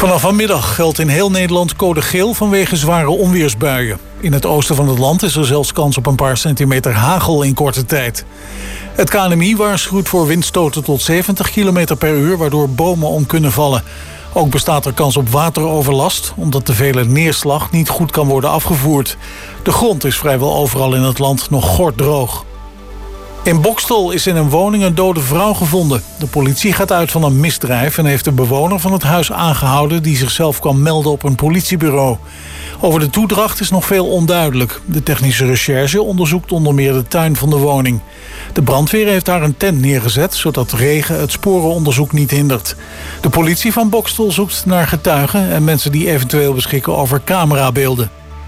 Vanaf vanmiddag geldt in heel Nederland code geel vanwege zware onweersbuien. In het oosten van het land is er zelfs kans op een paar centimeter hagel in korte tijd. Het KNMI waarschuwt voor windstoten tot 70 km per uur... waardoor bomen om kunnen vallen. Ook bestaat er kans op wateroverlast... omdat de vele neerslag niet goed kan worden afgevoerd. De grond is vrijwel overal in het land nog gorddroog. In Boxtel is in een woning een dode vrouw gevonden. De politie gaat uit van een misdrijf en heeft de bewoner van het huis aangehouden... die zichzelf kwam melden op een politiebureau. Over de toedracht is nog veel onduidelijk. De technische recherche onderzoekt onder meer de tuin van de woning. De brandweer heeft daar een tent neergezet... zodat regen het sporenonderzoek niet hindert. De politie van Boxtel zoekt naar getuigen... en mensen die eventueel beschikken over camerabeelden.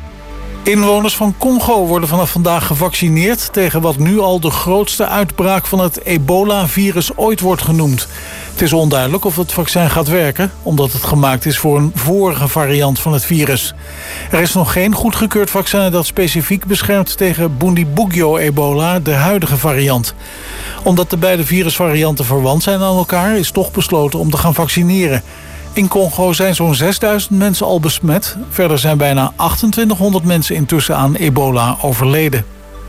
Inwoners van Congo worden vanaf vandaag gevaccineerd... tegen wat nu al de grootste uitbraak van het ebola-virus ooit wordt genoemd. Het is onduidelijk of het vaccin gaat werken... omdat het gemaakt is voor een vorige variant van het virus. Er is nog geen goedgekeurd vaccin dat specifiek beschermt... tegen Bundibugyo-ebola, de huidige variant. Omdat de beide virusvarianten verwant zijn aan elkaar... is toch besloten om te gaan vaccineren. In Congo zijn zo'n 6000 mensen al besmet. Verder zijn bijna 2800 mensen intussen aan ebola overleden.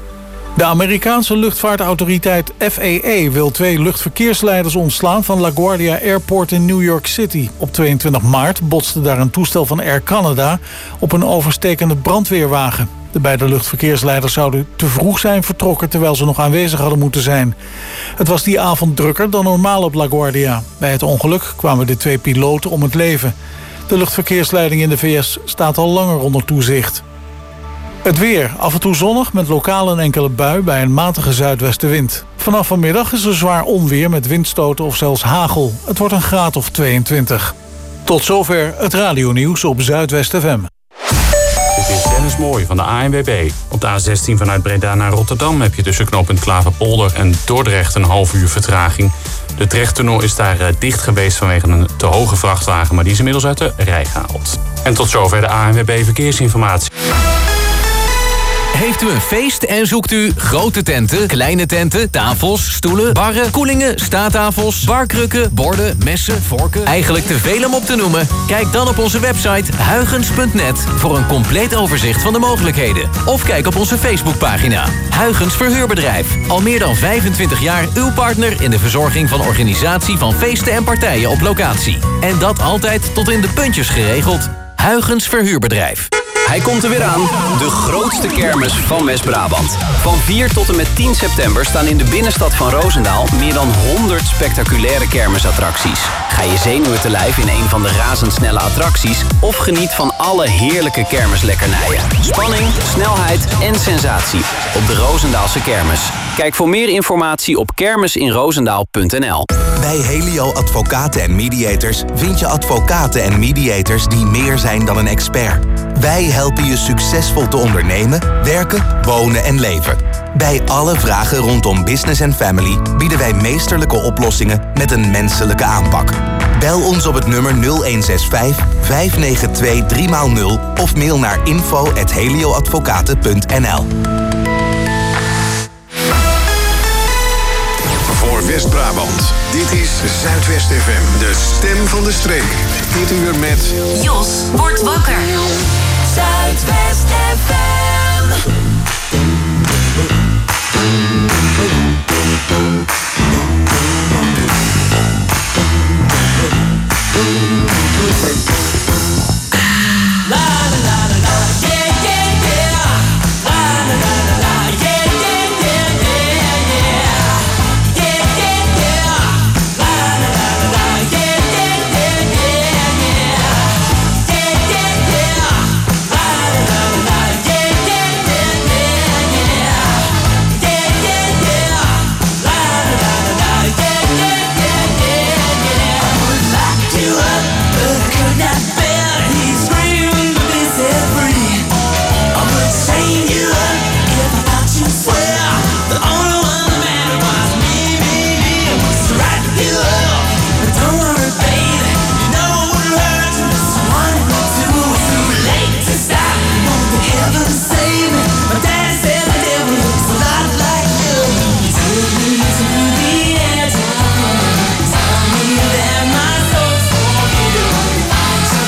De Amerikaanse luchtvaartautoriteit FAA wil 2 luchtverkeersleiders ontslaan van LaGuardia Airport in New York City. Op 22 maart botste daar een toestel van Air Canada op een overstekende brandweerwagen. De beide luchtverkeersleiders zouden te vroeg zijn vertrokken... terwijl ze nog aanwezig hadden moeten zijn. Het was die avond drukker dan normaal op LaGuardia. Bij het ongeluk kwamen de 2 piloten om het leven. De luchtverkeersleiding in de VS staat al langer onder toezicht. Het weer, af en toe zonnig met lokaal een enkele bui bij een matige zuidwestenwind. Vanaf vanmiddag is er zwaar onweer met windstoten of zelfs hagel. Het wordt een graad of 22. Tot zover het radionieuws op Zuidwest FM. Dit is Dennis Mooij van de ANWB. Op de A16 vanuit Breda naar Rotterdam heb je tussen knooppunt Klaverpolder en Dordrecht een half uur vertraging. De Trechttunnel is daar dicht geweest vanwege een te hoge vrachtwagen, maar die is inmiddels uit de rij gehaald. En tot zover de ANWB Verkeersinformatie. Heeft u een feest en zoekt u grote tenten, kleine tenten, tafels, stoelen, barren, koelingen, staattafels, barkrukken, borden, messen, vorken? Eigenlijk te veel om op te noemen? Kijk dan op onze website huygens.net voor een compleet overzicht van de mogelijkheden. Of kijk op onze Facebookpagina. Huygens Verhuurbedrijf. Al meer dan 25 jaar uw partner in de verzorging van organisatie van feesten en partijen op locatie. En dat altijd tot in de puntjes geregeld. Huygens Verhuurbedrijf. Hij komt er weer aan, de grootste kermis van West-Brabant. Van 4 tot en met 10 september staan in de binnenstad van Roosendaal... meer dan 100 spectaculaire kermisattracties. Ga je zenuwen te lijf in een van de razendsnelle attracties... of geniet van alle heerlijke kermislekkernijen. Spanning, snelheid en sensatie op de Roosendaalse kermis. Kijk voor meer informatie op kermisinroosendaal.nl. Bij Helio Advocaten en Mediators vind je advocaten en mediators die meer zijn dan een expert. Wij helpen je succesvol te ondernemen, werken, wonen en leven. Bij alle vragen rondom business en family bieden wij meesterlijke oplossingen met een menselijke aanpak. Bel ons op het nummer 0165 592 3x0 of mail naar info@helioadvocaten.nl. Voor West-Brabant, dit is Zuidwest FM, de stem van de streek. Dit uur met Jos wordt wakker. Zuidwest FM. La la la la la, yeah yeah yeah. La la la la la, yeah yeah yeah yeah yeah. Yeah yeah yeah. La la la la la, yeah yeah yeah yeah yeah. Yeah yeah yeah. La la la la la, yeah yeah yeah yeah yeah. Yeah yeah yeah. La la la la la, yeah yeah yeah yeah yeah. I would lock you up, but I could not bear. He's screaming to be set free. I would chain you up if I thought you swear. The only one that mattered was me. I was right to you up, but don't worry, baby. You know it wouldn't hurt you. Someone or two, it's too late to stop. Won't the heavens save me? My dad said the devil looks a lot like you. Take me to the edge. Tell me that my soul's for you.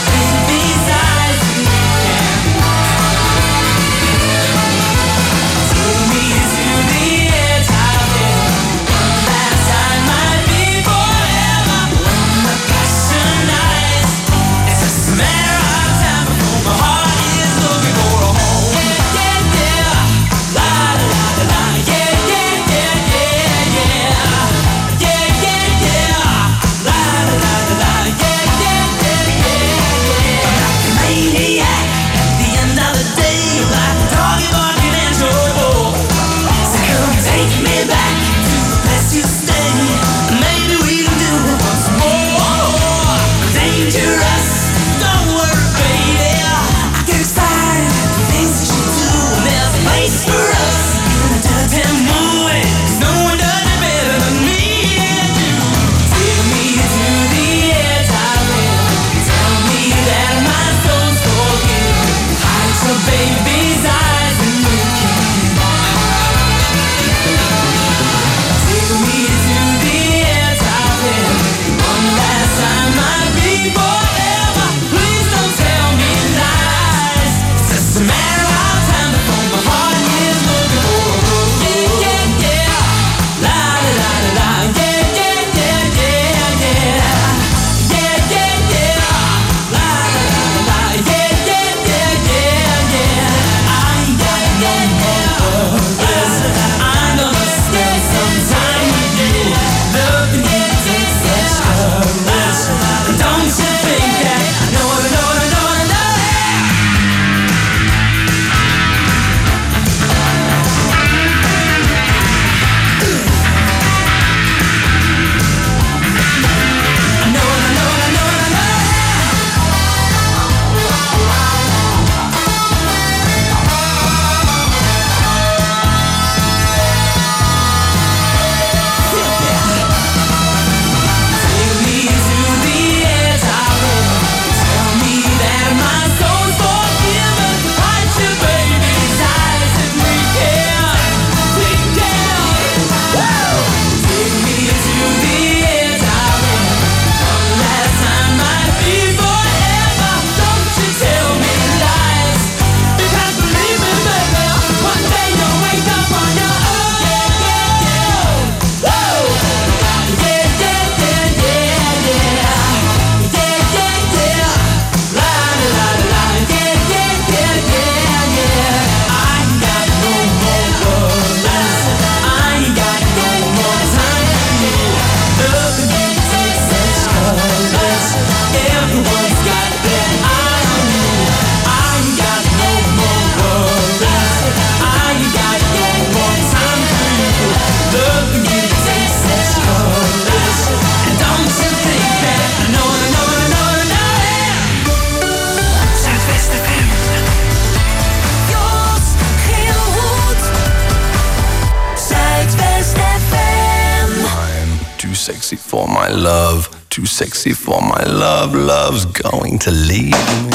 sexy for my love. Too sexy for my love. Love's going to leave me.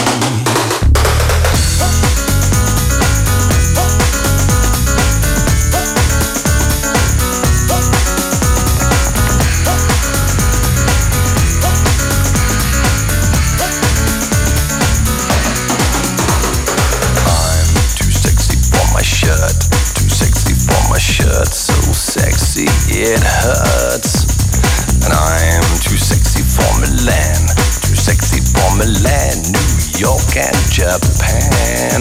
So sexy it hurts. And I'm too sexy for Milan. Too sexy for Milan, New York and Japan.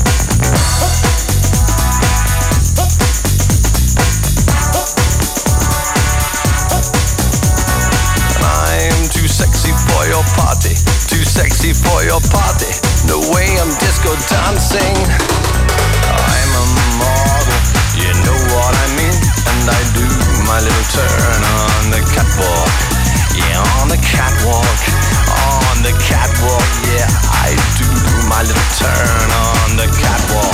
And I'm too sexy for your party. Too sexy for your party. No way I'm disco dancing. I'm a model. You know what I mean? And I do my little turn on the catwalk. Yeah, on the catwalk. On the catwalk. Yeah, I do my little turn on the catwalk.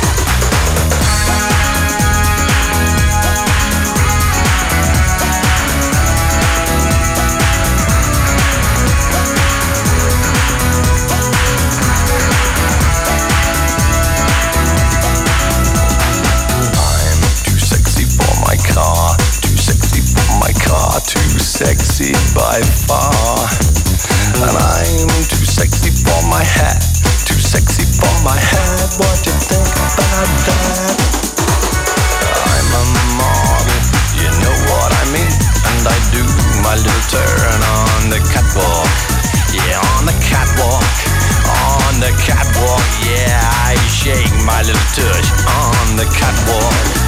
Too sexy by far. And I'm too sexy for my hat. Too sexy for my hat. What you think about that? I'm a model, you know what I mean. And I do my little turn on the catwalk. Yeah, on the catwalk. On the catwalk. Yeah, I shake my little tush on the catwalk.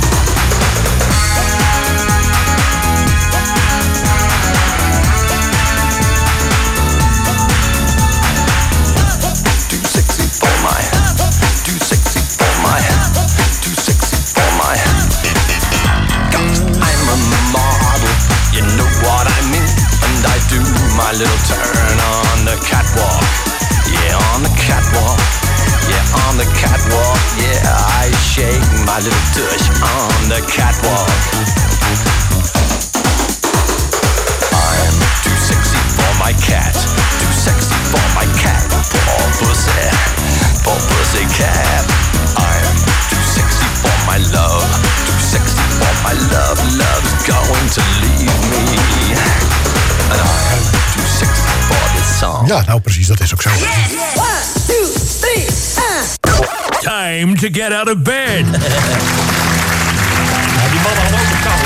My little turn on the catwalk. Yeah, on the catwalk. Yeah, on the catwalk. Yeah, I shake my little tush on the catwalk. I'm too sexy for my cat. Too sexy for my cat. Poor pussy. Poor pussy cat. I'm too sexy for my love. Too sexy for my love. Love's going to leave me. And I'm too sexy for this song. Ja, nou precies, dat is ook zo. Yes! 1, 2, 3, Time to get out of bed. Ja, die mannen hadden ook een kabel.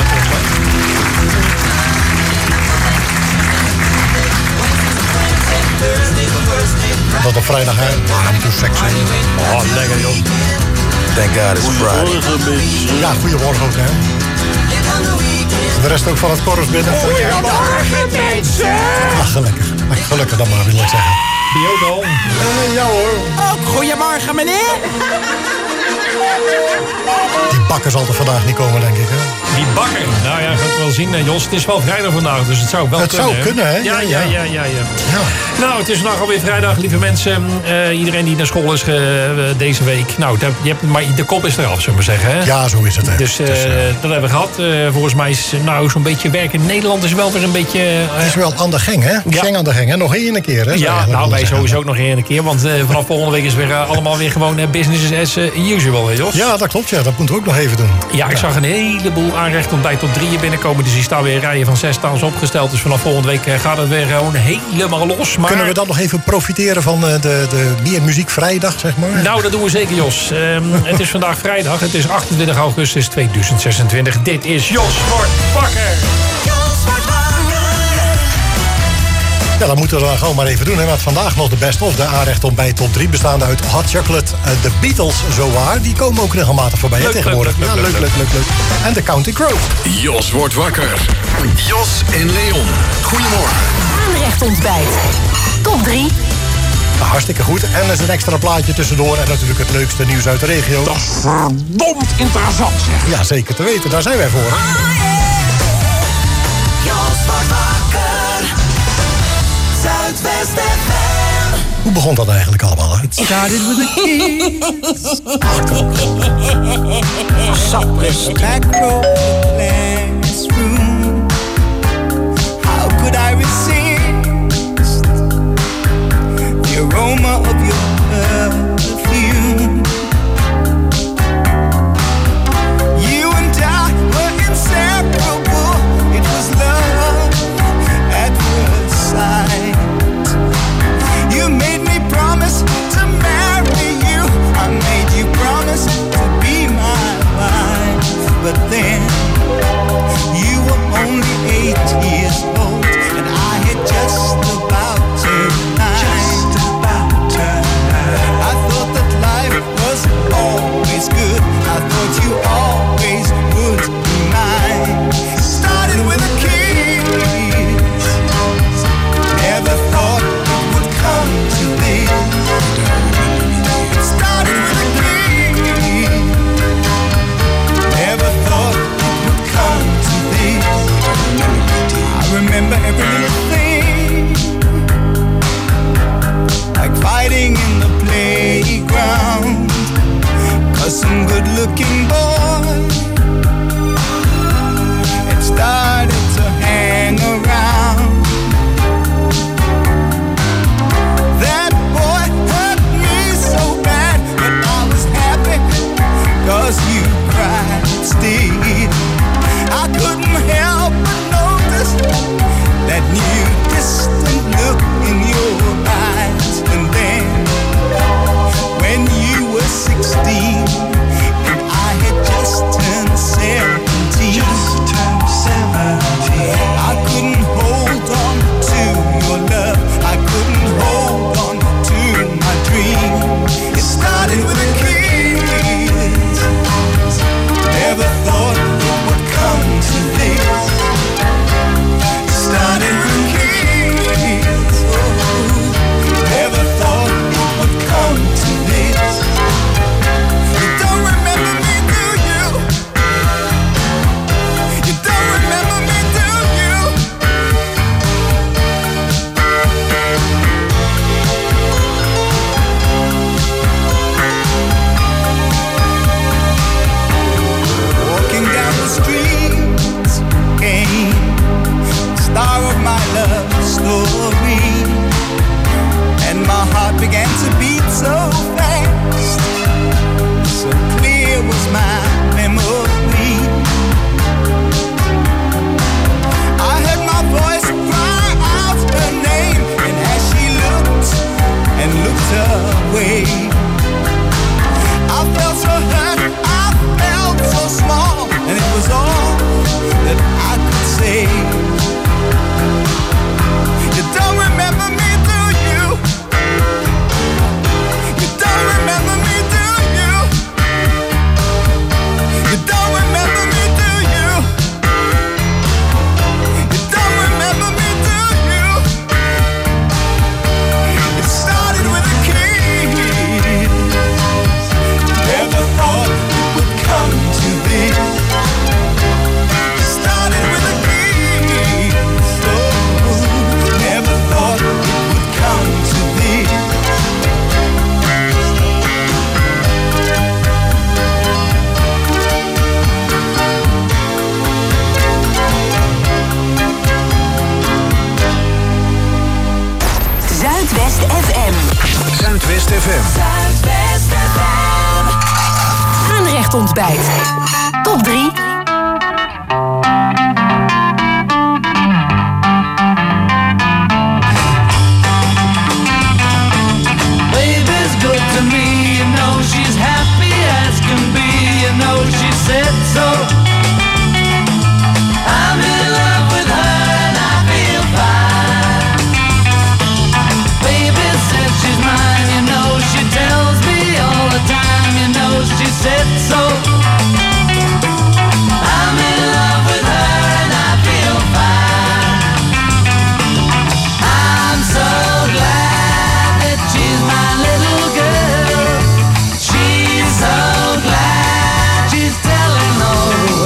Dat op vrijdag, hè? I'm too sexy. Oh, lekker joh. Thank God it's Friday. Ja, goedemorgen ook, hè? De rest ook van het chorus binnen. Goedemorgen mensen! Ach, gelukkig dan maar, wil ik zeggen. Biodo. Ja hoor. Ook goedemorgen meneer! Die bakker zal er vandaag niet komen, denk ik, hè? Die bakker. Nou ja, gaat wel zien, Jos. Het is wel vrijdag vandaag, dus het zou wel het kunnen. Het zou kunnen, hè? Ja. Nou, het is vandaag alweer vrijdag, lieve mensen. Iedereen die naar school is deze week. Nou, maar de kop is eraf, zullen we zeggen. Hè? Ja, zo is het, hè. Dus dat hebben we gehad. Volgens mij is zo'n beetje werken in Nederland is wel weer een beetje... het is wel aan de gang, hè? Ja. Gang aan de gang, hè? Nog één keer, hè? Ja, nou, wij sowieso ook nog één keer. Want vanaf volgende week is weer allemaal weer gewoon business as usual, hè, Jos? Ja, dat klopt, ja. Dat moeten we ook nog even doen. Ja, ik zag een heleboel aanrechtsontbijt tot 3 binnenkomen. Dus die staan weer rijen van 6 staan ze opgesteld. Dus vanaf volgende week gaat het weer gewoon helemaal los. Maar... Kunnen we dan nog even profiteren van de meer muziek vrijdag, zeg maar? Nou, dat doen we zeker, Jos. Het is vandaag vrijdag. Het is 28 augustus 2026. Dit is Jos wordt wakker. Ja, dat moeten we dan gewoon maar even doen. Hè. Want vandaag nog de best of. De aanrechtsontbijt top 3 bestaande uit Hot Chocolate. De Beatles, zowaar. Die komen ook regelmatig voorbij tegenwoordig. Leuk. En de Counting Crows. Jos wordt wakker. Jos en Leon. Goedemorgen. Aanrechtsontbijt. Top 3. Hartstikke goed. En er is een extra plaatje tussendoor. En natuurlijk het leukste nieuws uit de regio. Dat is verdomd interessant, zeg. Ja, zeker te weten. Daar zijn wij voor. Jos wordt wakker. Zuidwest FM. Hoe begon dat eigenlijk allemaal? Hè? It started with a kiss. Suppressed back row classroom. aroma of your perfume. You and I were inseparable. It was love at first sight. You made me promise to marry you. I made you promise to be my wife. But then you were only 8 years old, and I had just about turned 9. I thought that life was always good. I thought you always would be mine. Started with a kiss. Never thought it would come to this. Started with a kiss. Never thought it would come to this. I remember every little thing, like fighting in the playground, 'cause some good-looking boy had started to hang around. That boy hurt me so bad, but I was happy 'cause you cried still. I couldn't help but notice that new distant look in your eyes. And then when you were 16 and I had just turned 17, I couldn't hold on to your love. I couldn't hold on to my dream. It started with a kiss. Never thought it would come to this. Started with a kiss. Never thought it would come to this. You don't remember me, do you? You don't remember me, do you? Walking down the streets came the star of my love story, and my heart began to beat so fast. So clear was my memory. I heard my voice cry out her name, and as she looked and looked away, I felt so hurt, I felt so small, and it was all that I could say. You don't remember me, do you? You don't remember me, do you? You don't remember me, do you? You don't remember me, do you? It started with a kiss. Never thought it would come to this. Started with a kiss. Oh, never thought it would come to this. Zuidwest FM. Zuidwest FM. Zuidwest FM. Aanrechtontbijt. Top 3. Baby's good to me, you know she's happy as can be, you know she said so. I'm in love with her and I feel fine. Baby said she's mine, you know she tells me all the time, you know she said so. I'm in love with her and I feel fine. I'm so glad that she's my little girl. She's so glad she's telling all the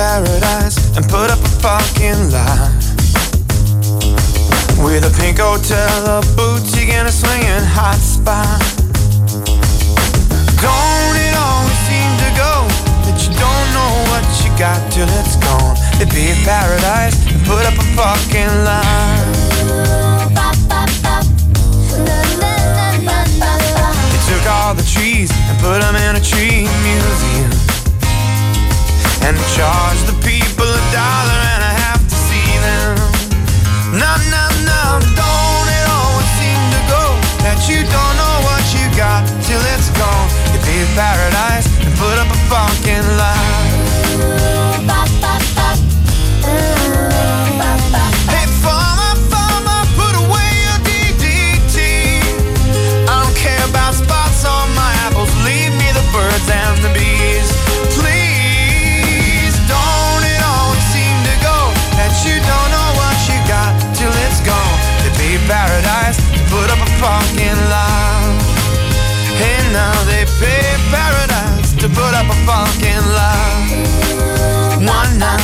paradise and put up a parking lot with a pink hotel, a boutique, and a swinging hot spot. Don't it always seem to go that you don't know what you got till it's gone? It'd be a paradise and put up a parking lot. They took all the trees and put them in a tree museum and charged the people $1.50 to see them. No, no, no, don't it always seem to go that you don't know what you got till it's gone? You pay paradise and put up a parking lot. Hey, farmer, put away your DDT. I don't care about spots on my apples. Leave me the birds and the bees. Please, don't it always seem to go that you don't know what you got till it's gone? To be paradise, put up a parking lot. Hey, now they pay paradise to put up a parking lot. One night.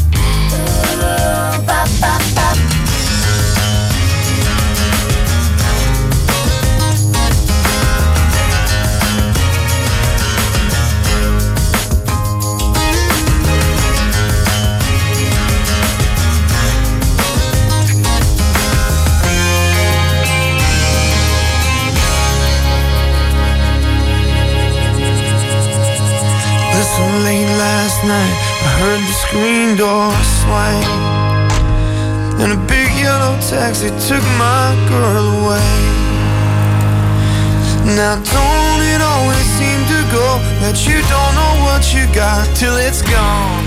So late last night, I heard the screen door swing, and a big yellow taxi took my girl away. Now don't it always seem to go that you don't know what you got till it's gone?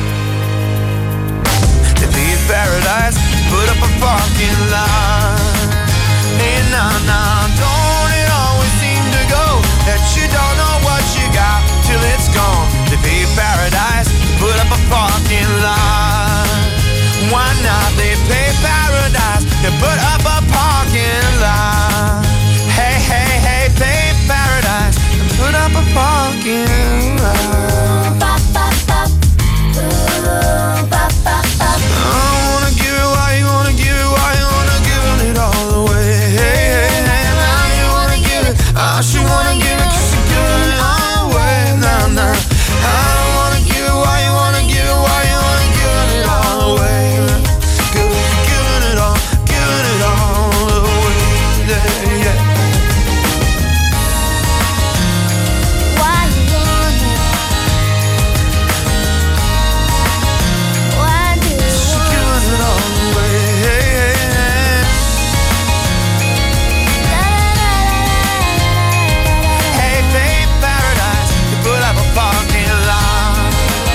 To be in paradise, put up a parking lot. Hey, nah, don't it always seem to go that you don't know what you got till it's gone? To be paradise, put up a parking lot. Why not? They pay paradise to put up a parking lot. Hey, pay paradise and put up a parking lot. I wanna give it why you wanna give it, why you wanna give it all away. Hey, now you wanna give it, I should wanna give it, 'cause you're giving it all away. Nah. I don't wanna give it, why you wanna give it, why you wanna give it all away. Giving it all away. Yeah. Why you want it? Why do you want it? Giving it all away. Hey, babe, paradise, you put up a parking lot.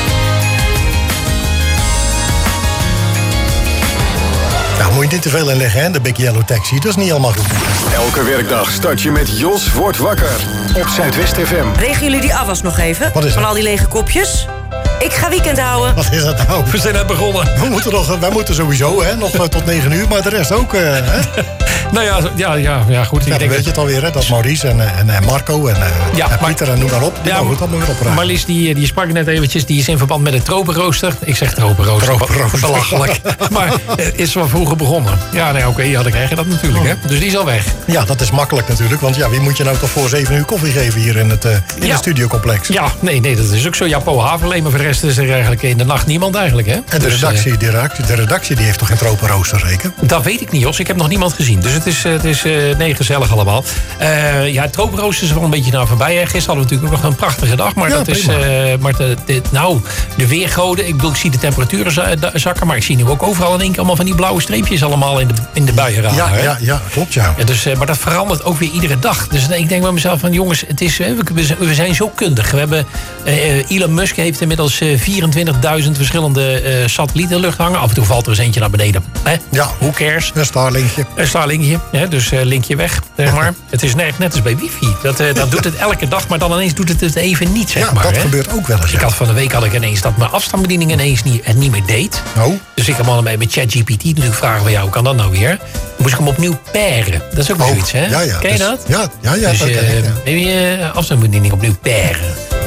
Nou, moet je niet te veel inleggen, hè, de Big Yellow Taxi. Dat is niet helemaal goed. Elke werkdag start je met Jos wordt wakker op Zuidwest FM. Regen jullie die afwas nog even? Wat is van dat? al die lege kopjes? Ik ga weekend houden. Wat is dat nou? We zijn net begonnen. Wij moeten sowieso nog tot 9 uur, maar de rest ook. Hè? Nou ja, goed. Ja, dan weet je het alweer, hè? Dat Maurice en Marco en Pieter en noem maar op. Die mogen het allemaal weer opruimen. Marlies, die sprak net eventjes, die is in verband met het tropenrooster. Ik zeg tropenrooster, belachelijk. Maar is wel vroeger begonnen. Ja, nee, oké, dan krijg je dat natuurlijk, hè. Dus die is al weg. Ja, dat is makkelijk natuurlijk, want wie moet je nou toch voor 7 uur koffie geven hier in het studiocomplex? Ja, nee, dat is ook zo. Ja, Po Haverleen, maar voor de rest is er eigenlijk in de nacht niemand eigenlijk, hè. En de redactie die heeft toch geen tropenrooster, zeker? Dat weet ik niet, Jos. Ik heb nog niemand gezien. Dus het is gezellig allemaal. Het tropenrooster is wel een beetje voorbij. Hè. Gisteren hadden we natuurlijk nog een prachtige dag. Maar dat is, de weergoden. Ik bedoel, ik zie de temperaturen zakken. Maar ik zie nu ook overal in één keer allemaal van die blauwe streepjes allemaal in de buien raden. Ja, klopt, ja. Dus, maar dat verandert ook weer iedere dag. Dus ik denk bij mezelf van, jongens, het is, we zijn zo kundig. We hebben, Elon Musk heeft inmiddels 24.000 verschillende satellieten in de lucht hangen. Af en toe valt er eens eentje naar beneden. Hè? Ja. Who cares? Een Starlinkje. Dus linkje weg, zeg maar. Het is net als bij wifi. Dat doet het elke dag, maar dan ineens doet het even niet, zeg maar. Dat gebeurt ook wel eens. Van de week had ik ineens dat mijn afstandsbediening ineens niet meer deed. Oh. Dus ik heb allemaal met ChatGPT natuurlijk vragen van jou, hoe kan dat nou weer? Moest ik hem opnieuw pairen. Dat is ook zoiets, hè? Ja. Ken je dat? Ja, Dus dat ken ik. heb je afstandsbediening opnieuw pairen.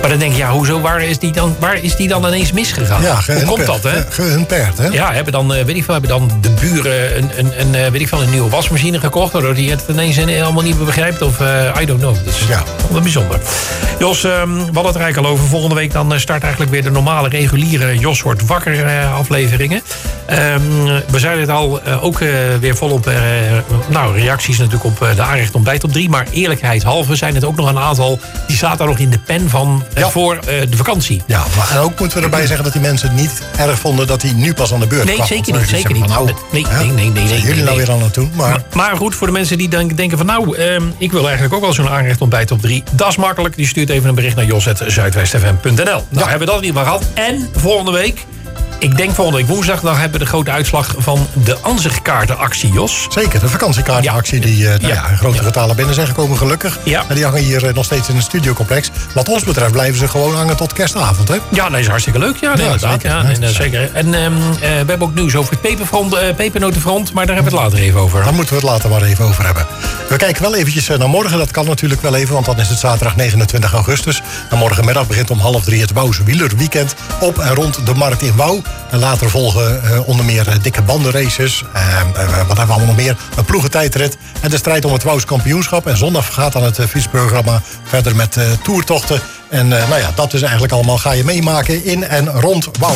Maar dan denk je, ja, hoezo, waar is die dan ineens misgegaan? Ja, hoe komt dat, hè? Gehunperd, hè? Ja, hebben dan de buren een nieuwe wasmachine gekocht, waardoor die het ineens allemaal niet meer begrijpt? Of I don't know. Dus ja, wel bijzonder. Jos, we hadden het er eigenlijk al over. Volgende week dan start eigenlijk weer de normale, reguliere Jos wordt wakker afleveringen. We zeiden het al, ook weer volop reacties natuurlijk op de aanrecht ontbijt op 3. Maar eerlijkheidshalve zijn het ook nog een aantal die zaten nog in de pen van voor de vakantie. Ja, maar ook moeten we erbij zeggen dat die mensen het niet erg vonden dat hij nu pas aan de beurt kwam. Nee, zeker niet. Zeker niet. Nee. Jullie nou weer aan het doen. Maar goed, voor de mensen die denken van ik wil eigenlijk ook wel zo'n aanrecht ontbijt op 3. Dat is makkelijk. Die stuurt even een bericht naar jos@zuidwestfm.nl. Nou, hebben we dat in ieder geval gehad. En volgende week, ik denk volgende week woensdag, dan hebben we de grote uitslag van de ansichtkaartenactie, Jos. Zeker, de vakantiekaartenactie die in grote getalen binnen zijn gekomen, gelukkig. Ja. En die hangen hier nog steeds in het studiocomplex. Wat ons betreft blijven ze gewoon hangen tot kerstavond, hè? Ja, dat is hartstikke leuk. Ja, inderdaad. Zeker. En we hebben ook nieuws over het pepernotenfront, maar daar hebben we het later even over. Daar moeten we het later maar even over hebben. We kijken wel eventjes naar morgen. Dat kan natuurlijk wel even, want dan is het zaterdag 29 augustus. En morgenmiddag begint om 2:30 het Wouwse wielerweekend op en rond de markt in Wouw. En later volgen onder meer dikke bandenraces. Wat hebben we allemaal nog meer? Een ploegentijdrit en de strijd om het Wouws kampioenschap. En zondag gaat dan het fietsprogramma verder met toertochten. En dat is eigenlijk allemaal ga je meemaken in en rond Wouw.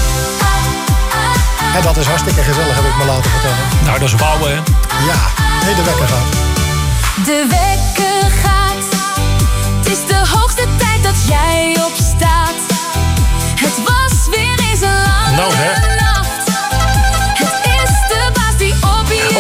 En dat is hartstikke gezellig, heb ik me laten vertellen. Nou, dat is Wouw, hè? Ja, nee, de wekker gaat. De wekker gaat. Het is de hoogste tijd dat jij opstaat. Het was weer eens een lange nacht. Het is de baas die op je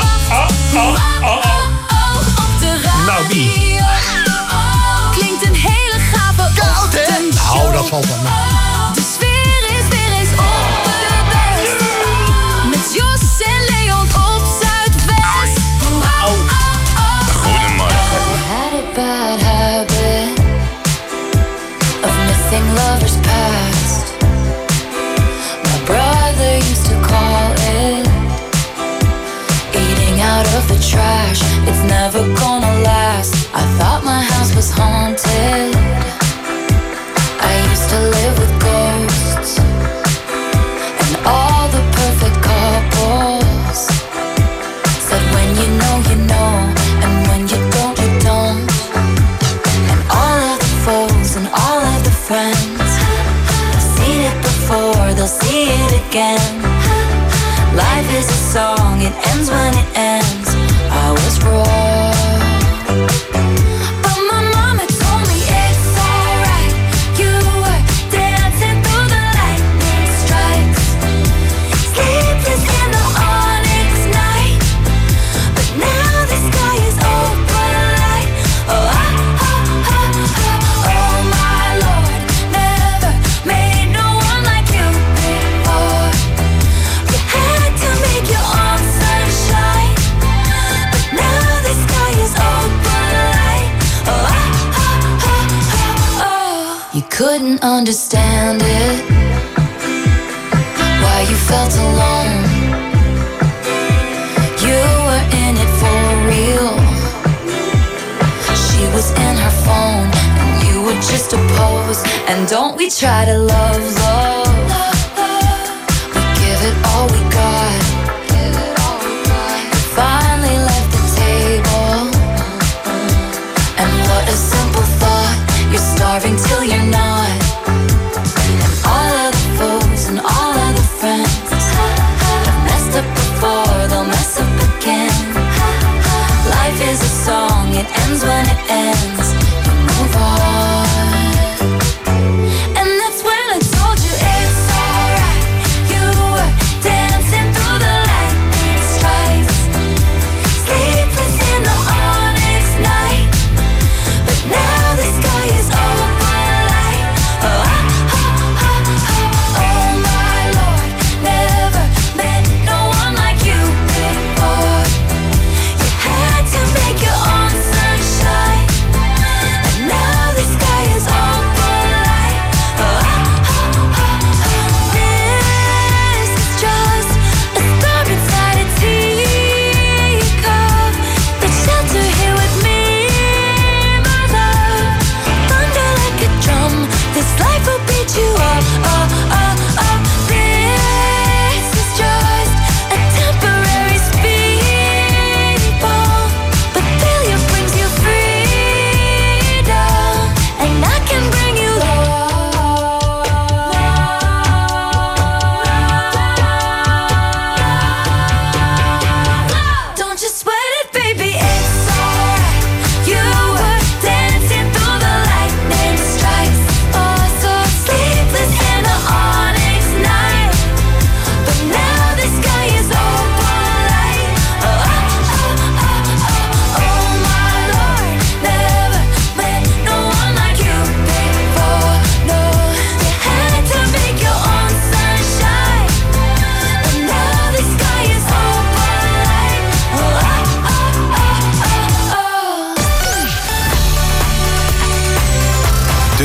op de radio. Nou, wie? Klinkt een hele gave ochtendshow. Nou, dat valt dan. De sfeer is weer eens op de best. Met Jos en Leon op Zuidwest. Goedemorgen. Had a bad habit of missing lovers past. My brother used to call it eating out of the trash. It's never gonna last. I thought my house was haunted. I used to live with ghosts and all the perfect couples said when you know, and when you don't, you don't. And all of the foes and all of the friends have seen it before, they'll see it again. Life is a song, it ends when it ends. I was wrong, but my mama told me it's alright. You were dancing through the lightning strikes, sleepless in the onyx night. But now the sky is open light. Oh, oh my Lord, never made no one like you before. You had to make your own sunshine, but now the sky is open light. Oh. You couldn't understand it, why you felt alone. You were in it for real. She was in her phone and you were just a pose. And don't we try to love, we give it all we got. We finally left the table, and what a simple thought. You're starving till you're not. And all of the foes and all of the friends have messed up before, they'll mess up again. Life is a song, it ends when it ends. You move on. And that's when I told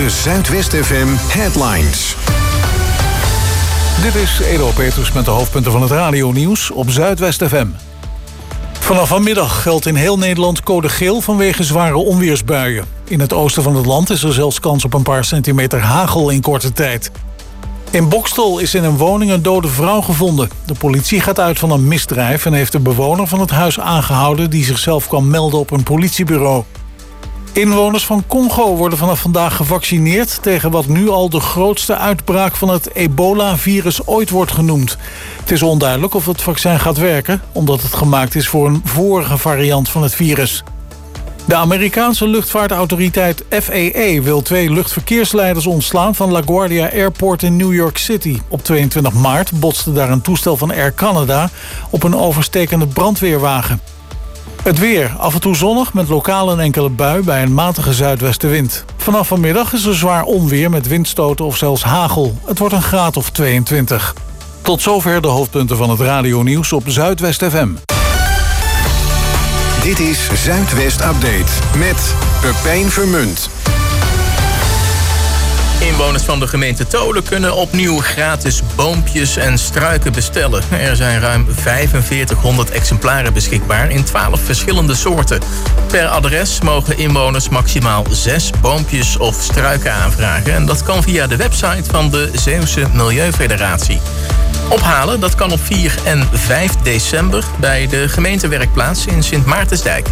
De Zuidwest FM Headlines. Dit is Edo Peters met de hoofdpunten van het radionieuws op Zuidwest FM. Vanaf vanmiddag geldt in heel Nederland code geel vanwege zware onweersbuien. In het oosten van het land is er zelfs kans op een paar centimeter hagel in korte tijd. In Boxtel is in een woning een dode vrouw gevonden. De politie gaat uit van een misdrijf en heeft de bewoner van het huis aangehouden die zichzelf kwam melden op een politiebureau. Inwoners van Congo worden vanaf vandaag gevaccineerd tegen wat nu al de grootste uitbraak van het ebola-virus ooit wordt genoemd. Het is onduidelijk of het vaccin gaat werken, omdat het gemaakt is voor een vorige variant van het virus. De Amerikaanse luchtvaartautoriteit FAA wil 2 luchtverkeersleiders ontslaan van LaGuardia Airport in New York City. Op 22 maart botste daar een toestel van Air Canada op een overstekende brandweerwagen. Het weer, af en toe zonnig met lokaal een enkele bui bij een matige zuidwestenwind. Vanaf vanmiddag is er zwaar onweer met windstoten of zelfs hagel. Het wordt een graad of 22. Tot zover de hoofdpunten van het radionieuws op Zuidwest FM. Dit is Zuidwest Update met Pepijn Vermunt. Inwoners van de gemeente Tolen kunnen opnieuw gratis boompjes en struiken bestellen. Er zijn ruim 4500 exemplaren beschikbaar in 12 verschillende soorten. Per adres mogen inwoners maximaal 6 boompjes of struiken aanvragen. En dat kan via de website van de Zeeuwse Milieufederatie. Ophalen, dat kan op 4 en 5 december bij de gemeentewerkplaats in Sint Maartensdijk.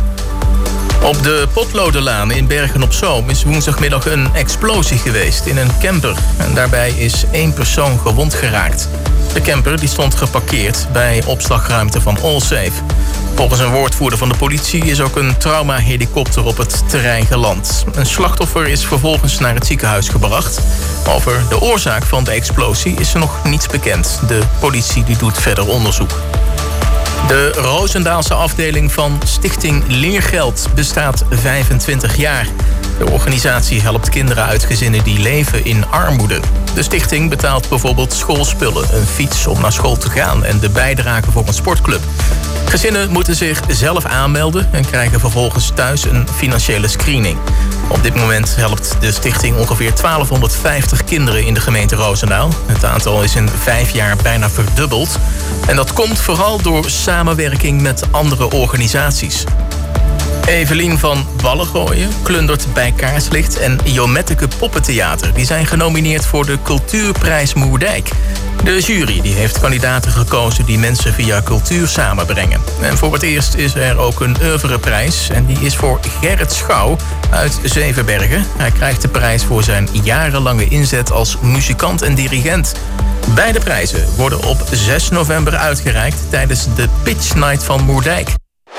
Op de Potlodenlaan in Bergen-op-Zoom is woensdagmiddag een explosie geweest in een camper. En daarbij is 1 persoon gewond geraakt. De camper die stond geparkeerd bij opslagruimte van Allsafe. Volgens een woordvoerder van de politie is ook een traumahelikopter op het terrein geland. Een slachtoffer is vervolgens naar het ziekenhuis gebracht. Over de oorzaak van de explosie is er nog niets bekend. De politie die doet verder onderzoek. De Roosendaalse afdeling van Stichting Leergeld bestaat 25 jaar. De organisatie helpt kinderen uit gezinnen die leven in armoede. De stichting betaalt bijvoorbeeld schoolspullen, een fiets om naar school te gaan en de bijdrage voor een sportclub. Gezinnen moeten zich zelf aanmelden en krijgen vervolgens thuis een financiële screening. Op dit moment helpt de stichting ongeveer 1250 kinderen in de gemeente Roosendaal. Het aantal is in 5 jaar bijna verdubbeld. En dat komt vooral door samenwerking met andere organisaties. Evelien van Wallegooien klundert bij Kaarslicht en Jometteke Poppentheater. Die zijn genomineerd voor de Cultuurprijs Moerdijk. De jury die heeft kandidaten gekozen die mensen via cultuur samenbrengen. En voor het eerst is er ook een oeuvreprijs. En die is voor Gerrit Schouw uit Zevenbergen. Hij krijgt de prijs voor zijn jarenlange inzet als muzikant en dirigent. Beide prijzen worden op 6 november uitgereikt tijdens de Pitch Night van Moerdijk.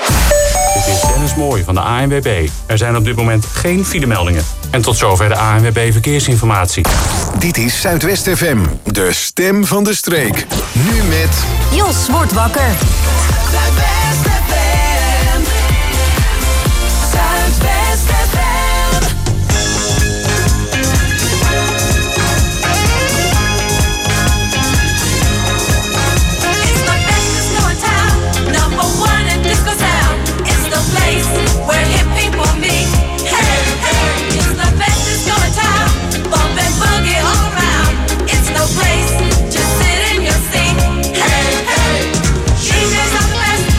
Dit is Dennis Mooij van de ANWB. Er zijn op dit moment geen filemeldingen. En tot zover de ANWB Verkeersinformatie. Dit is Zuidwest FM, de stem van de streek. Nu met... Jos wordt wakker. Zuidwest FM. Zuidwest FM. It's the best disco in town. Number 1 in disco sound. It's the place where hip people meet. Hey, hey. It's the best disco in town. Bump and boogie all around. It's no place. Just sit in your seat. Hey, hey. DJs are the best.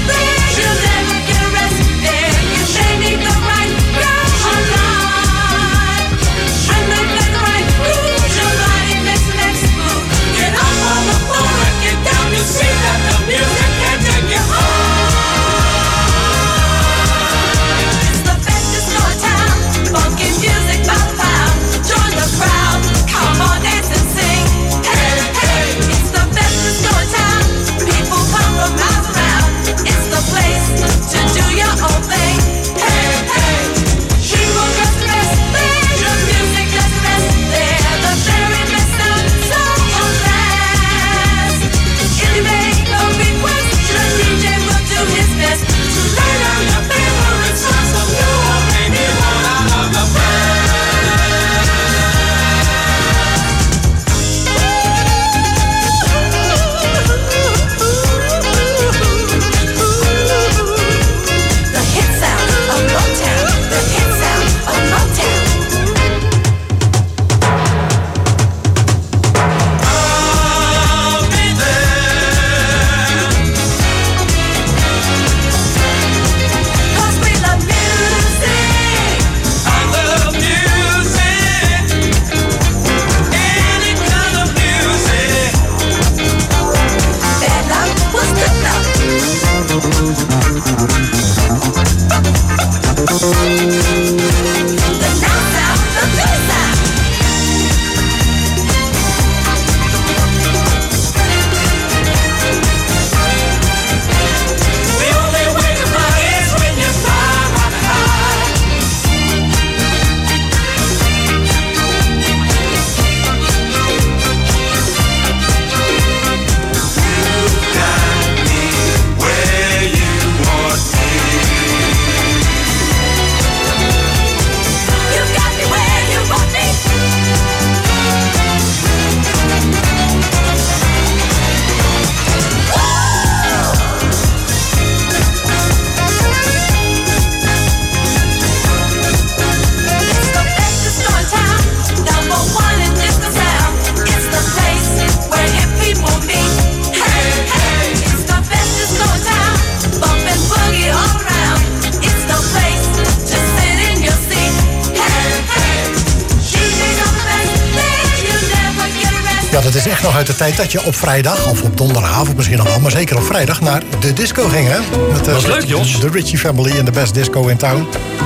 is echt nog uit de tijd dat je op vrijdag, of op donderdagavond misschien nog wel, maar zeker op vrijdag naar de disco ging, hè? Met, dat was leuk, Jos. De Ritchie Family en de Best Disco in Town.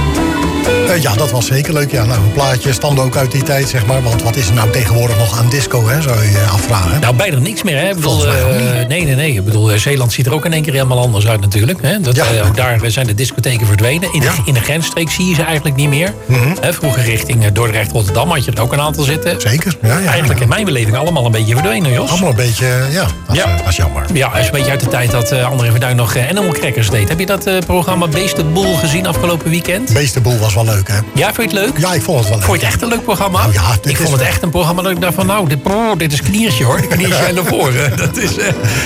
Ja, dat was zeker leuk. Ja, nou, een plaatje stamde ook uit die tijd, zeg maar. Want wat is er nou tegenwoordig nog aan disco, hè, zou je je afvragen. Nou, bijna niks meer, hè? Ik bedoel, nee. Ik bedoel, Zeeland ziet er ook in één keer helemaal anders uit natuurlijk. Hè? Ook daar zijn de discotheken verdwenen. In de grensstreek zie je ze eigenlijk niet meer. Vroeger richting Dordrecht, Rotterdam had je er ook een aantal zitten. Zeker, ja. Eigenlijk in mijn beleving allemaal een beetje verdwenen, Jos. Allemaal een beetje, dat is jammer. Ja, dat is een beetje uit de tijd dat André Verduin nog Animal Crackers deed. Heb je dat programma Beestenboel gezien afgelopen weekend? Beestenboel was wel leuk, hè? Ja, vond je het leuk? Ja, ik vond het wel leuk. Vond je het echt een leuk programma? Nou, ja, ik vond het echt een programma dat ik dacht van, nou, dit is kniertje, hoor. Kniertje naar voren. Dat is...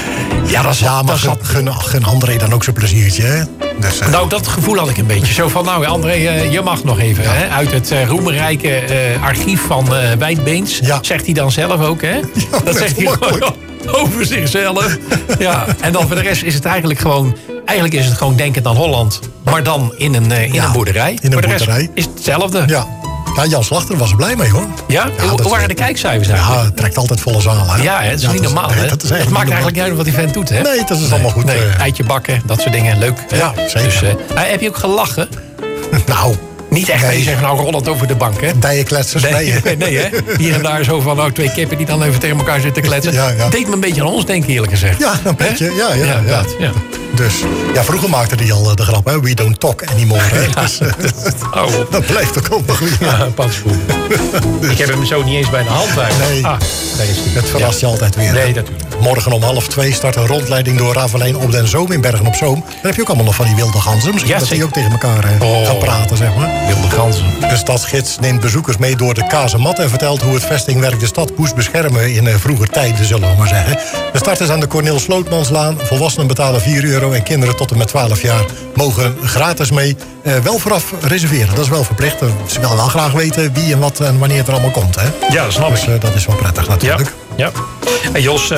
maar gun André dan ook zijn pleziertje, hè? Dus, nou, dat gevoel had ik een beetje. Zo van, nou, André, je mag nog even. Ja. Hè? Uit het roemrijke archief van Wijdbeens. Ja. Zegt hij dan zelf ook, hè? Ja, dat zegt hij gewoon over zichzelf. Ja. En dan voor de rest is het eigenlijk gewoon... Eigenlijk is het gewoon Denkend aan Holland. Maar dan in een boerderij. In een boerderij. Is het hetzelfde. Ja. Ja, Jan Slachter was er blij mee, hoor. Ja? Hoe waren de kijkcijfers eigenlijk? Ja, het trekt altijd volle zaal, hè? Ja, het is niet normaal, hè? Het maakt eigenlijk niet uit wat die vent doet, hè? Nee, dat is allemaal goed. Nee, eitje bakken, dat soort dingen. Leuk. Ja, zeker. Dus, heb je ook gelachen? Nou... Niet echt, je zegt nou rollend over de bank, hè? Dijenkletsers, nee, hè? Hier en daar zo van, nou, 2 kippen die dan even tegen elkaar zitten kletsen. Ja. Deed me een beetje aan ons denken, eerlijk gezegd. Ja, een beetje, ja. Dus, vroeger maakte die al de grap, hè? We don't talk anymore, hè? Ja, dus, dat blijft ook allemaal goed. Ja, pas goed. Dus. Ik heb hem zo niet eens bij de hand eigenlijk. Nee, het verrast je altijd weer. Nee, natuurlijk. Morgen om 1:30 start een rondleiding door Ravelijn op den Zoom in Bergen op Zoom. Dan heb je ook allemaal nog van die wilde ganzen. Misschien dat die ook tegen elkaar gaan praten, zeg maar. Wilde ganzen. De stadsgids neemt bezoekers mee door de kazemat en vertelt hoe het vestingwerk de stad moest beschermen in vroeger tijden, zullen we maar zeggen. De start is aan de Corneel Slootmanslaan. Volwassenen betalen €4 en kinderen tot en met 12 jaar mogen gratis mee. Wel vooraf reserveren, dat is wel verplicht. Ze willen wel graag weten wie en wat en wanneer het er allemaal komt, hè? Ja, dat snap ik. Dus dat is wel prettig natuurlijk. Ja. Hey Jos,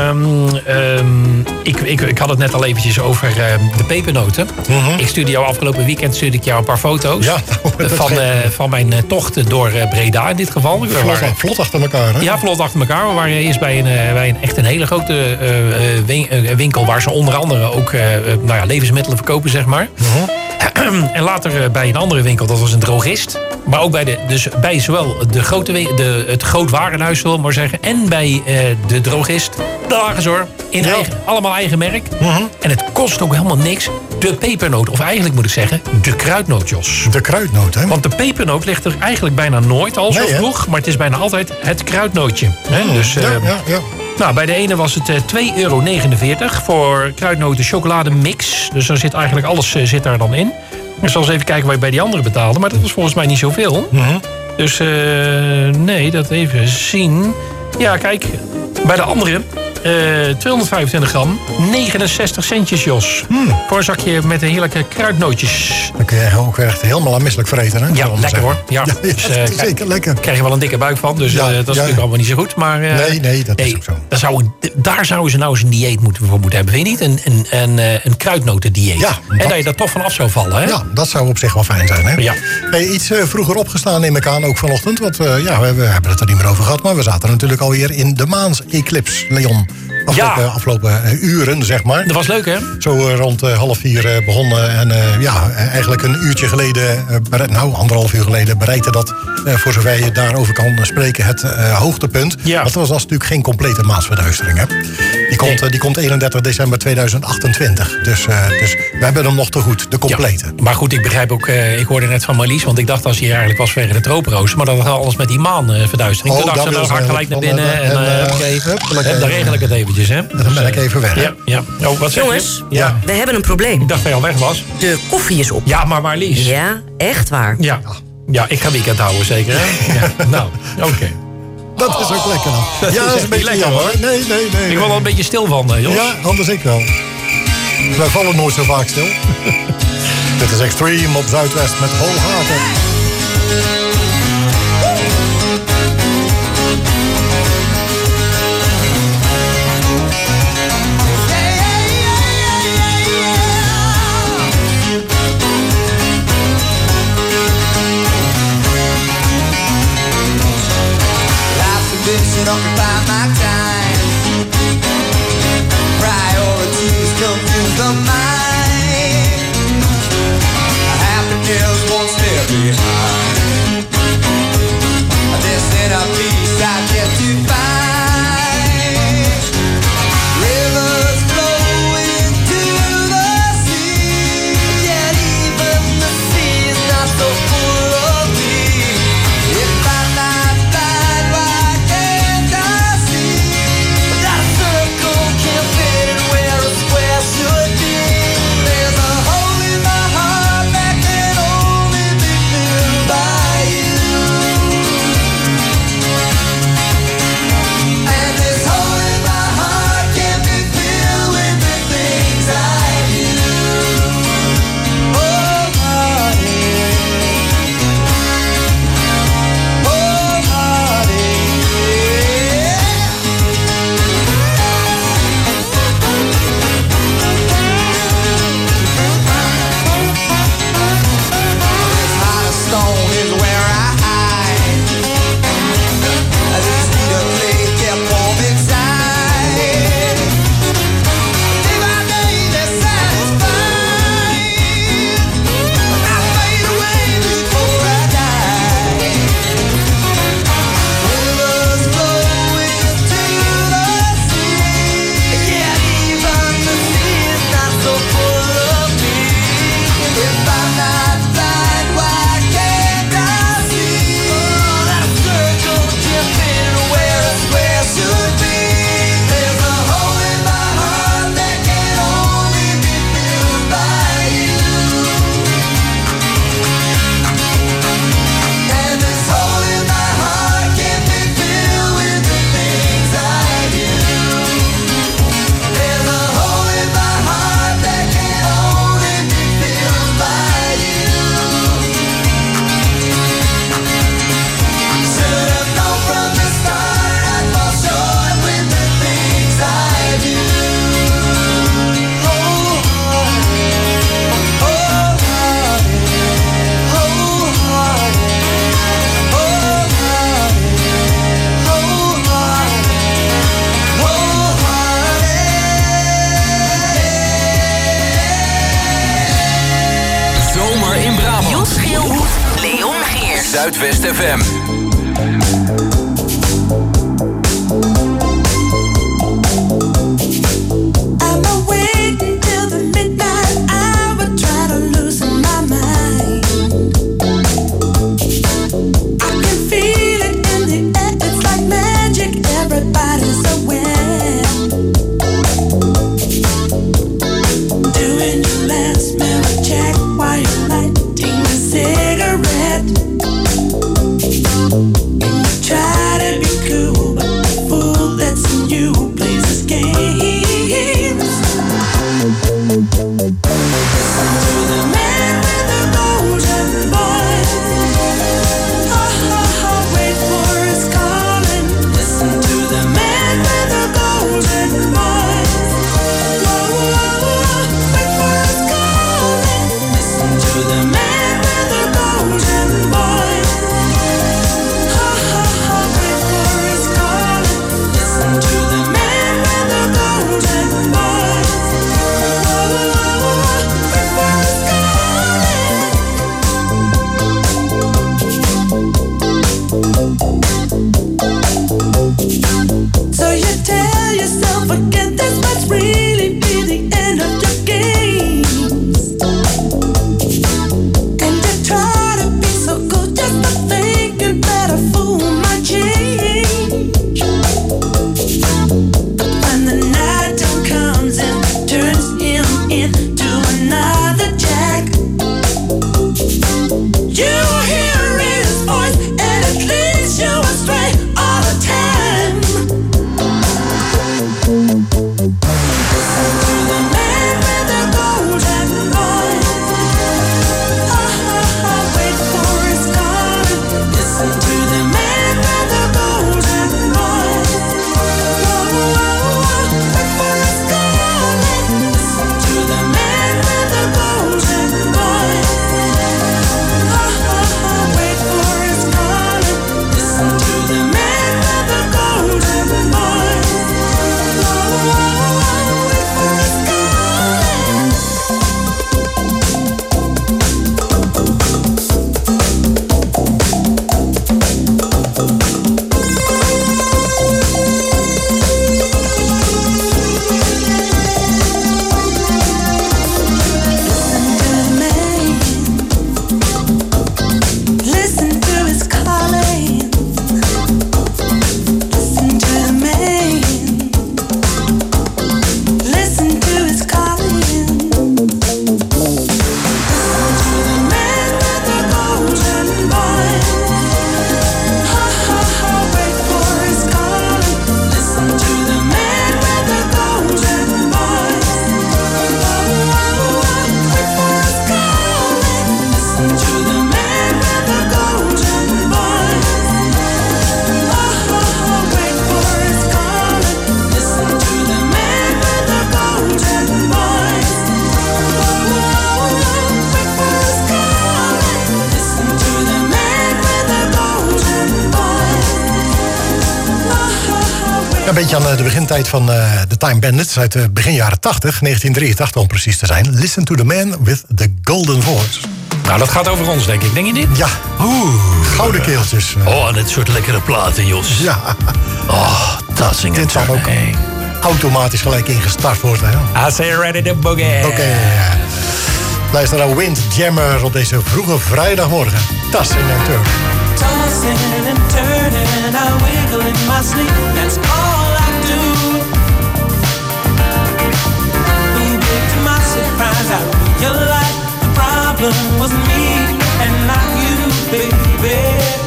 ik had het net al eventjes over de pepernoten. Ik stuurde jou afgelopen weekend een paar foto's. Ja, van mijn tocht door Breda in dit geval. Vlot achter elkaar, hè? Ja, vlot achter elkaar. We waren eerst bij een hele grote winkel waar ze onder andere ook levensmiddelen verkopen, zeg maar. En later bij een andere winkel, dat was een drogist. Maar ook bij zowel het groot warenhuis, zullen we maar zeggen, en bij de drogist. Daar lagen ze hoor. Allemaal eigen merk. En het kost ook helemaal niks. De pepernoot, of eigenlijk moet ik zeggen, de kruidnoot, Jos. De kruidnoot, hè? Want de pepernoot ligt er eigenlijk bijna nooit al zo vroeg. Maar het is bijna altijd het kruidnootje. Dus, nou, bij de ene was het €2,49 voor kruidnoten chocolademix. Dus daar zit eigenlijk alles zit daar dan in. Ik zal eens even kijken waar je bij die andere betaalde. Maar dat was volgens mij niet zoveel. Dus nee, dat even zien. Ja, kijk, bij de andere 225 gram, 69 centjes, Jos. Voor een zakje met een heerlijke kruidnootjes. Dan kun je ook echt helemaal aan misselijk vreten, hè? Ja, lekker hoor. Ja, dus, zeker lekker. Krijg je wel een dikke buik van, dus dat is natuurlijk allemaal niet zo goed. Maar, nee, dat is ook zo. Daar zouden ze nou eens een dieet voor moeten hebben. Vind je niet? Een kruidnotendieet. Ja, en dat je daar toch van af zou vallen, hè? Ja, dat zou op zich wel fijn zijn, hè? Ja. Hey, iets vroeger opgestaan neem ik aan, ook vanochtend. Want we hebben het er niet meer over gehad. Maar we zaten natuurlijk alweer in de maanseclips, Leon. Afgelopen uren, zeg maar. Dat was leuk, hè? Zo rond 3:30 begonnen. En eigenlijk een uurtje geleden, 1,5 uur geleden, bereikte dat, voor zover je daarover kan spreken, het hoogtepunt. Ja. Want dat was natuurlijk geen complete Maasverduistering, hè? Die komt 31 december 2028. Dus we hebben hem nog te goed, de complete. Ja, maar goed, ik begrijp ook, ik hoorde net van Marlies, want ik dacht als hij eigenlijk was vanwege de tropenrooster, maar dat had alles met die maanverduistering. Toen dacht ze, dan ga ik gelijk naar binnen en dan regel ik het eventjes, hè? Dan ben ik even weg. Ja. Oh, wat zeg je? Jongens, we hebben een probleem. Ik dacht dat je al weg was. De koffie is op. Ja, maar Marlies. Ja, echt waar. Ja, ik ga weekend houden, zeker, hè? Ja. Nou, oké. Dat is ook lekker dan. Ja, dat is een beetje lekker, jammer. Nee. Ik word wel een beetje stil van, Jos. Ja, anders ik wel. Wij vallen nooit zo vaak stil. Dit is Extreme op Zuidwest met Wholehearted. Occupy my time. Zuidwest FM. I'm awake until the midnight hour, try to loosen my mind. I can feel it in the air, it's like magic, everybody's aware. Doing your last memory check while you're lighting a cigarette. And you try to be cool, but the fool that's in you plays his games. Listen to the man with the golden voice. Ha ha ha, wait for his calling. Listen to the man with the golden voice. Whoa, whoa, whoa, wait for his calling. Listen to the man with the golden voice. Ha ha ha, wait for his calling. Listen to the man with the golden voice. Whoa, whoa, whoa, wait for his calling. So you tell yourself again, this must really be the end of your games. And you try to be so good, just to thinking that a fool might change. But when the night time comes and turns him into another Jack, you hear his voice and it leads you astray all the time. Listen to the man with the golden voice. Ha ha ha, wait for his calling. Listen to the man with the golden voice. Whoa, whoa, whoa, wait for his calling. Listen to the man with the golden voice. Ha ha ha, wait for his calling. Listen to the man with the golden voice. Whoa, whoa, whoa, wait for his calling. Listen to his calling. Listen to the man. Listen to his calling. Listen to the man with the golden voice. Ha ha ha, wait for his calling. Listen to the man with the golden voice. Whoa, whoa, whoa, wait for his calling. Listen to the man with the golden voice. Ha ha ha, wait for his calling. Listen to the man with the golden voice. Whoa, whoa, whoa, wait for his calling. Listen to the man with the golden voice. Ha ha ha, wait. Een beetje aan de begintijd van de Time Bandits uit begin jaren 80, 1983 om precies te zijn. Listen to the man with the golden voice. Nou, dat gaat over ons, denk ik. Denk je niet? Ja. Gouden keeltjes. Oh, dit soort lekkere platen, Jos. Ja. Oh, dat zingen. Dit zal ook automatisch gelijk ingestart worden. Hè? I say ready to boogie. Oké. Luister naar Windjammer op deze vroege vrijdagmorgen. Tossing and turning. Tossing and turning, I wiggle in my sleep. That's all I do. Big to my surprise, I realized the problem was me and not you, baby.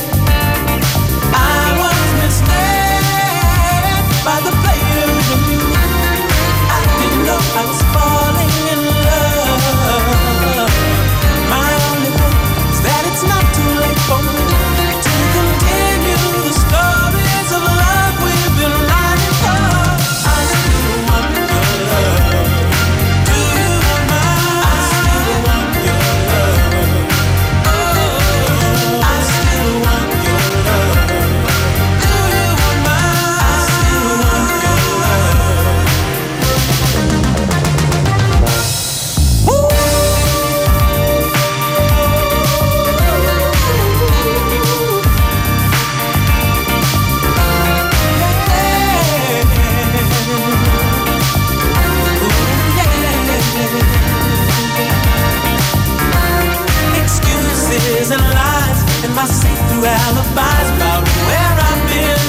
I was misled by the players in you. I didn't know I was falling in love. My only hope is that it's not too late for me to continue the stories of love we've been writing for. I still wonder, do you mind? I still alibis about where I've been.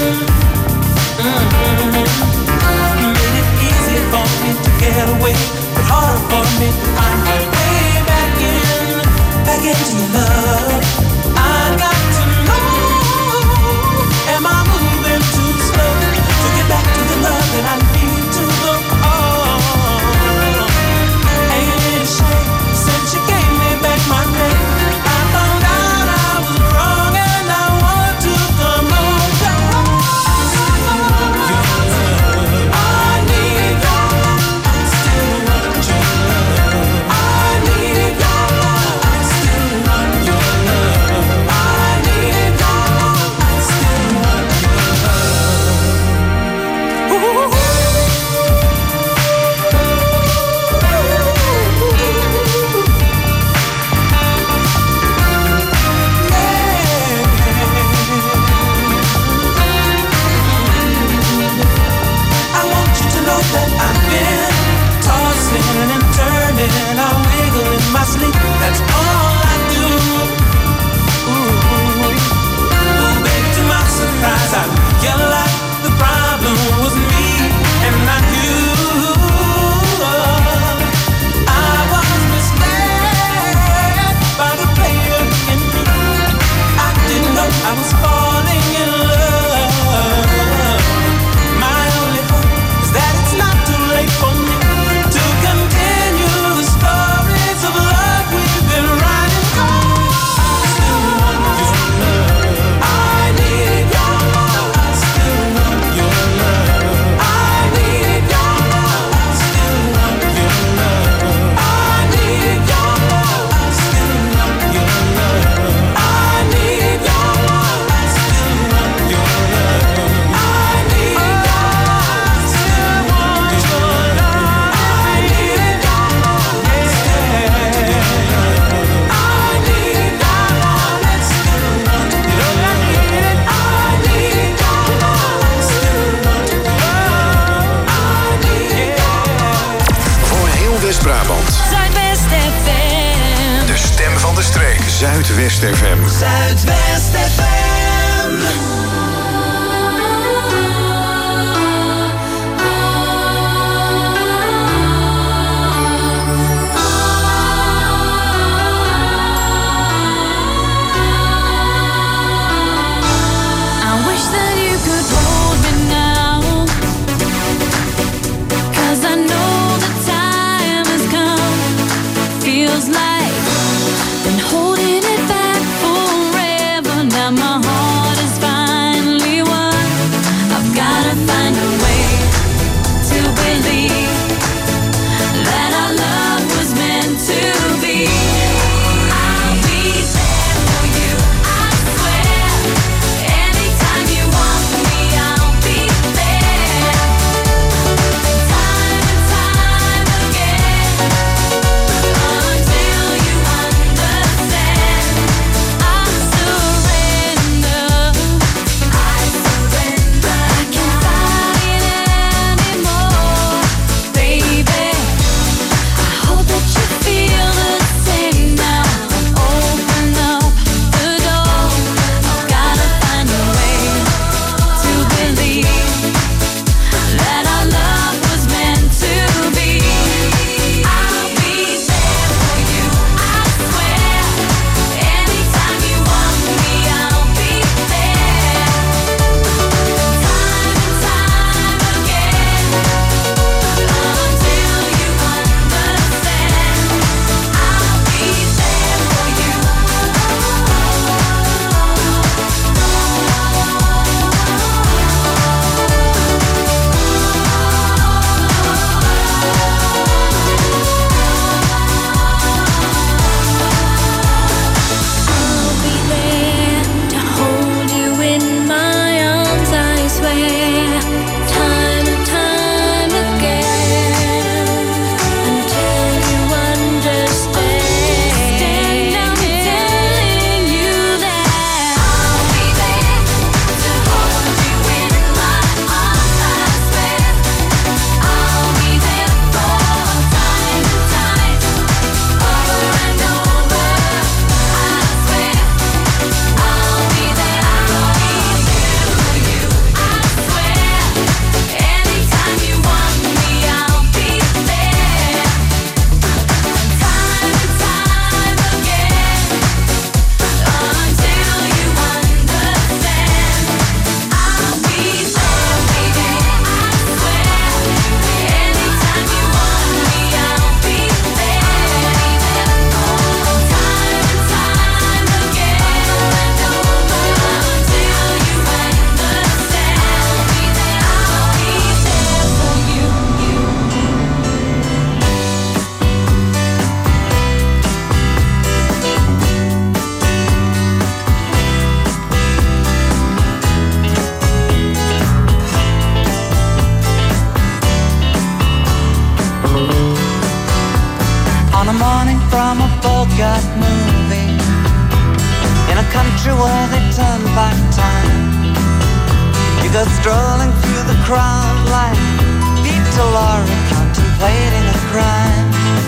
Made it easy for me to get away, but harder for me to find my way back into your love. I got to know, am I moving too slow to get back to the love that I need to go? Ain't it a shame since you gave me back my name? I found out I was wrong and I want to come home. Your love, I need your love. I still want your love. I need your love. I still want your love. I need your love. I still want your love. Ooh. I want you to know that I've been tossing and turning, I wiggle in my sleep. That's all I do. Ooh, baby, to my surprise, I realized the problem was me and not you. I was misled by the player in me. I didn't know I was falling in love. My only hope is that it's not too late for me to continue the stories of love we've been writing. I still want your love. I need your love. I still want your love. I need your love. I still want your love. I need your love. I still want your love. I need your love. I still want your love. I need your love. I still want your love. I need your love. I need your love. Let's still want your love. I need your love. Still want your love. I need Voor heel West-Brabant. Zuidwest FM. De stem van de streek. Zuidwest FM. Zuidwest FM. I wish that you could hold me now, 'cause I know the time has come. Feels like been holding it back forever. Now my heart is finally won. I've gotta find a way to believe that our love was meant to be. I'll be there for you, I swear. Anytime you want me, I'll be there. Time and time again, until you understand. country where they turn back time. You go strolling through the crowd like Peter Lorre contemplating a crime.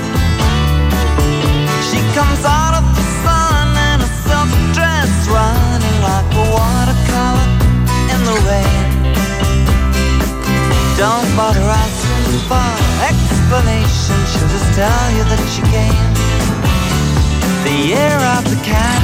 She comes out of the sun in a silk dress, running like a watercolor in the rain. Don't bother asking for explanation, she'll just tell you that she came the year of the cat.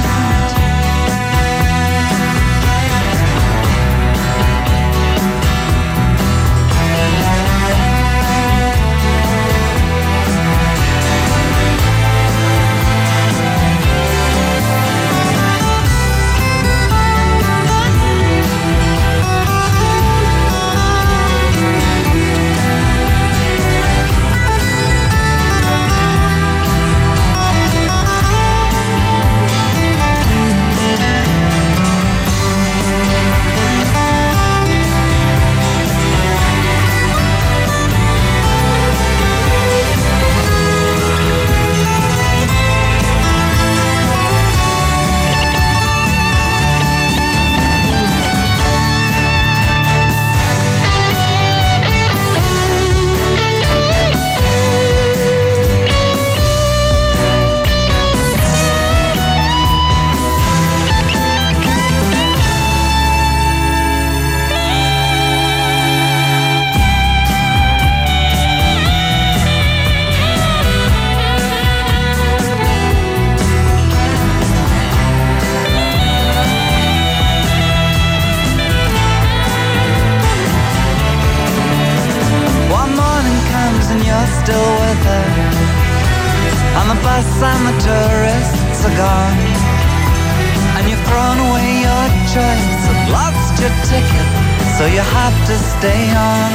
And the tourists are gone, and you've thrown away your choice and lost your ticket, so you have to stay on.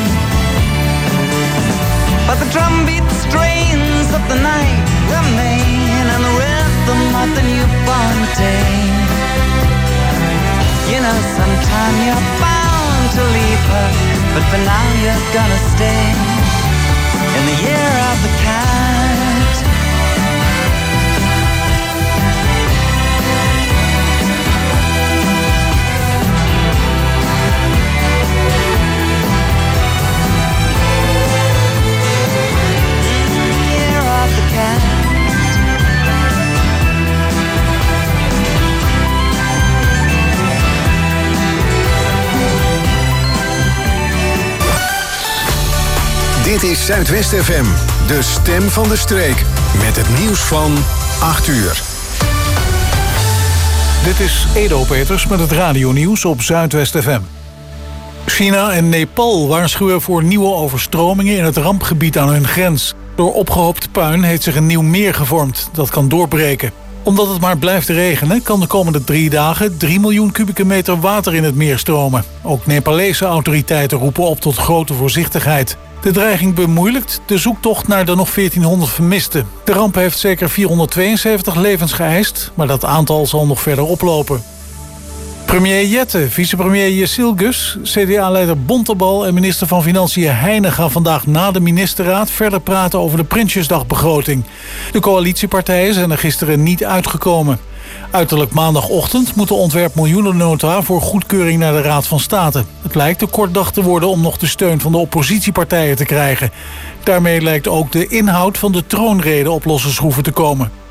But the drumbeat strains of the night remain, and the rhythm of the newborn day. You know, sometime you're bound to leave her, but for now you're gonna stay in the year of the cat. Dit is Zuidwest FM, de stem van de streek. Met het nieuws van 8 uur. Dit is Edo Peters met het radionieuws op Zuidwest FM. China en Nepal waarschuwen voor nieuwe overstromingen in het rampgebied aan hun grens. Door opgehoopt puin heeft zich een nieuw meer gevormd. Dat kan doorbreken. Omdat het maar blijft regenen, kan de komende 3 dagen 3 miljoen kubieke meter water in het meer stromen. Ook Nepalese autoriteiten roepen op tot grote voorzichtigheid. De dreiging bemoeilijkt de zoektocht naar de nog 1400 vermisten. De ramp heeft zeker 472 levens geëist, maar dat aantal zal nog verder oplopen. Premier Jette, vicepremier Jessiel Gus, CDA-leider Bontebal en minister van Financiën Heijnen gaan vandaag na de ministerraad verder praten over de Prinsjesdagbegroting. De coalitiepartijen zijn er gisteren niet uitgekomen. Uiterlijk maandagochtend moet de ontwerpmiljoenennota voor goedkeuring naar de Raad van State. Het lijkt een kort dag te worden om nog de steun van de oppositiepartijen te krijgen. Daarmee lijkt ook de inhoud van de troonrede op losse schroeven te komen.